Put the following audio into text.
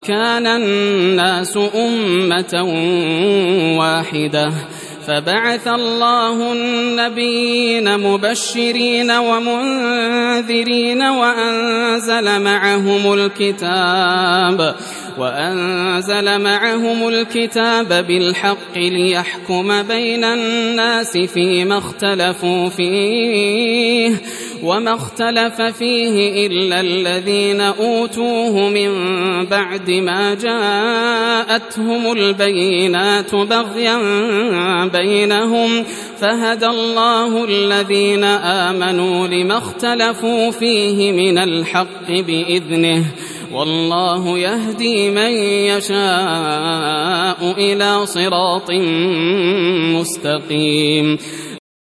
كان الناس أمة واحدة فبعث الله النبيين مبشرين ومنذرين وأنزل معهم الكتاب بالحق ليحكم بين الناس فيما اختلفوا فيه وما اختلف فيه إلا الذين أوتوه من بعد ما جاءتهم البينات بغيا بينهم فهدى الله الذين آمنوا لما اختلفوا فيه من الحق بإذنه والله يهدي من يشاء إلى صراط مستقيم